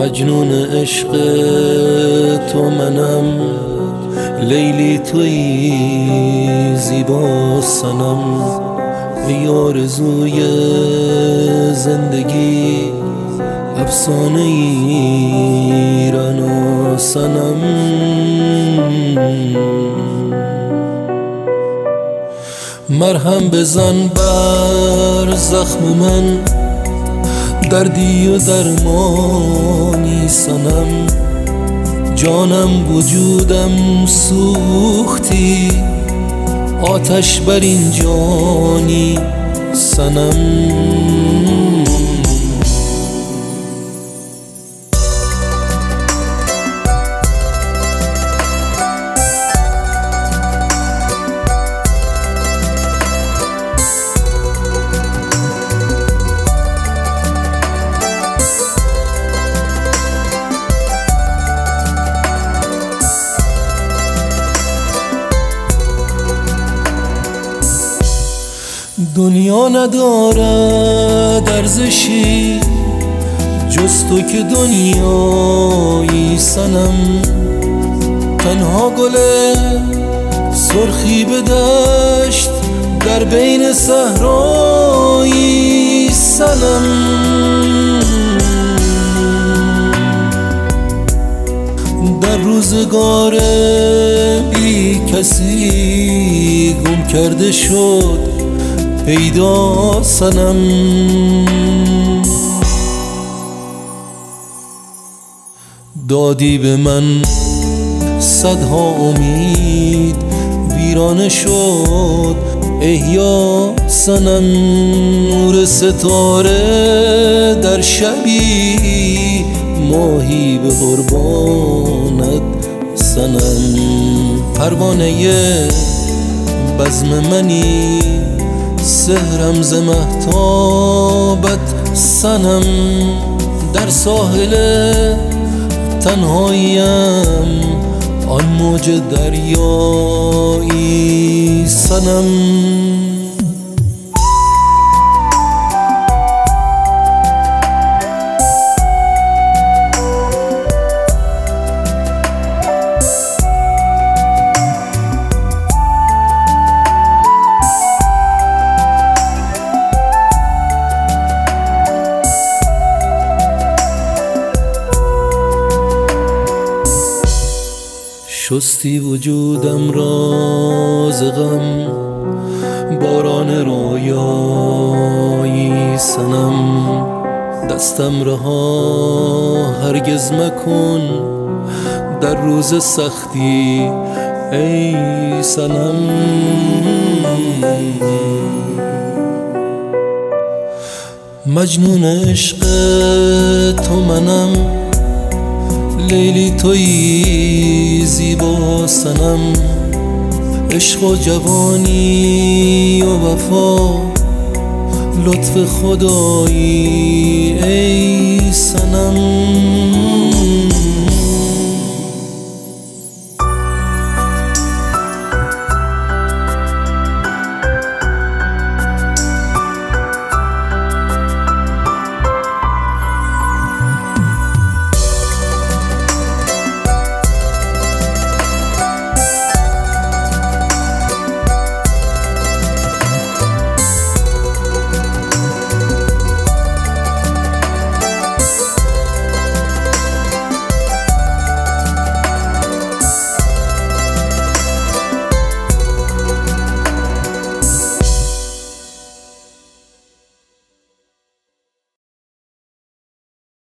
مجنون عشق تو منم، لیلی تویی زیبا صنم، ای آرزوی زندگی افسانه ایران و صنم. مرهم بزن بر زخم من، دردی و درمانی صنم، جانم وجودم سوختی، آتش بر این جانی صنم. دنیا ندارد ارزشی جز تو که دنیایی صنم، تنها گل سرخی به دشت در بین صحرایی صنم. در روزگار بی کسی گم کرده شد پیدا صنم، دادی به من صدها امید، ویرانه شد احیا صنم. نور ستاره در شبی، ماهی به قربانت صنم. پروانه بزم منی، سحرم ز مهتابت صنم. در ساحل تنهاییم آن موج دریایی صنم. شستی وجودم را ز غم، باران رویایی صنم. دستم رها هرگز مکن در روز سختی ای صنم. مجنون عشق تو منم، لیلی تویی زیبا صنم. عشق و جوانی و وفا لطف خدایی ای صنم.